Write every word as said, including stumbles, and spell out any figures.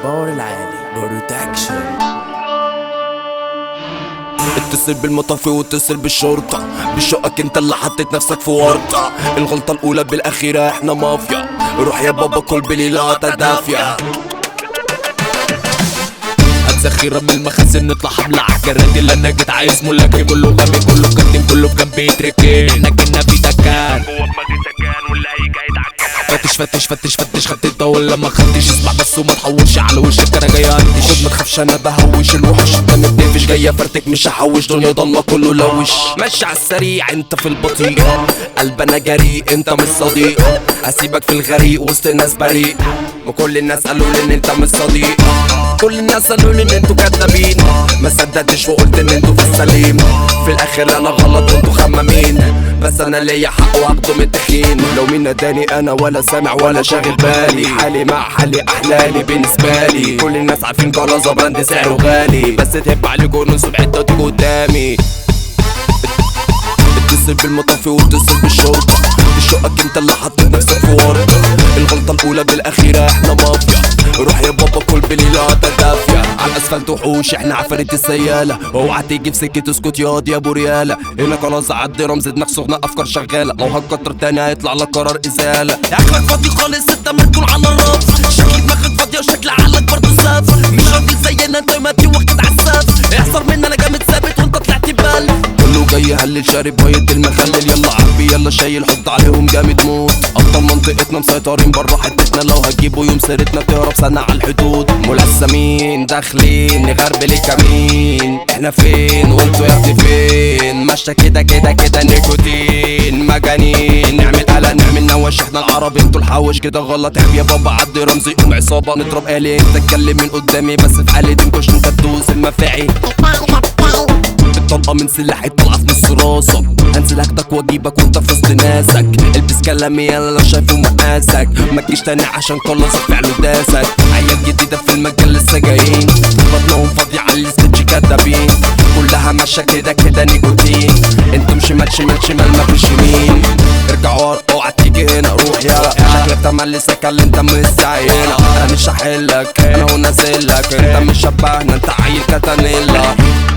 الباور العالي بروتكشن. اتصل بالمطافي واتصل بالشرطة، بشقك انت اللي حطيت نفسك في ورطة. الغلطة الأولى بالأخيرة احنا مافيا، روح يا بابا كل بليلة دافية. ذخيرة من المخازن نطلع حملة عالجراد اللي انا جيت عايز ملاكي. كله غبي كله كتم كله في جنب يتركن، احنا كنا في دكان جوه دماغي سكان واللي هيجي هيتعكان. فتش فتش فتش فتش خدت انت ولا ما خدتش؟ اسمع بس وما تحورش على وشك انا جاي اقدش. خد ما تخافش انا بهوش الوحش، انت متقفش جاي فرتك مش هحوش. دنيا ضلمة كله لوش، ماشي على السريع انت في البطيء. قلب انا جريء انت مش صديق، هسيبك في الغريق وسط الناس بريء. وكل الناس قالوا لي ان انت مش صديق، كل الناس قالوا لي ان انتوا كدابين. ما صدقتش وقلت ان انتوا في السليم، في الاخر انا غلط وانتوا خمامين. بس انا ليا حق واخده من التخين. لو مين ناداني انا ولا سامع ولا شاغل بالي، حالي مع حالي احلالي بالنسبه لي. كل الناس عارفين كرازه براند سعره غالي، بس تهب عليكوا نص بحته تيجوا قدامي. اتصل بالمطافي واتصل بالشرطة، بشقك انت اللي حطيت نفسك في ورطة. الغلطة الأولى بالأخيرة احنا مافيا، روح يا بابا كل بليلة دافية. على الأسفلت وحوش احنا عفاريت السيالة، اوعى تيجي في سكة اسكت ياض يا ابو ريالة. هنا خلاص عدي رمز دماغ سخنة أفكار شغالة، لو هتكتر تاني هيطلع لك قرار إزالة. عقلك فاضي خالص انت مركون على الرف، شكل دماغك فاضية وشكل عقلك برضه سافر. مش راجل زينا انت مادي واخد عالسف، احذر مني انا جامد ثابت وانت طلعت بال. كله جاي هلل شارب مية المخلل، يلا عبي يلا شايل حط عليهم جامد موت. ابطال منطقتنا مسيطرين برا حتتنا، لو هتجيبوا يوم سيرتنا تهرب سنة على الحدود. ملثمين داخلين نغربل الكمين، احنا فين وانتوا يا ابني فين؟ ماشية كده كده كده نيكوتين مجانين. نعمل قلق نعمل نوش احنا العرب انتوا الحوش، كده غلط عيب يا بابا عدي رمزي قوم عصابة. نضرب آلي انت اتكلم من قدامي، بس في حالي تنكش انت تدوس المفاعي. طلقة من سلاحي طلعة في نص راسك، هنزل اخدك واجيبك وانت في وسط ناسك. البس كلامي يلا لو شايفه مقاسك، متجيش تاني عشان خلص فعله داسك. عيال جديدة في المجال لسه جايين، بطنهم فاضية على الستيتش كدابين. كلها ماشية كده كده نيكوتين، انتم شمال شمال شمال مفيش يمين. ارجع ورا اوعى تيجي هنا روح يا شكلك تملي سكال انت مش زينا. انا مش هحلك انا هو نازلك، انت مش شبهنا انت عيل كتانيلا.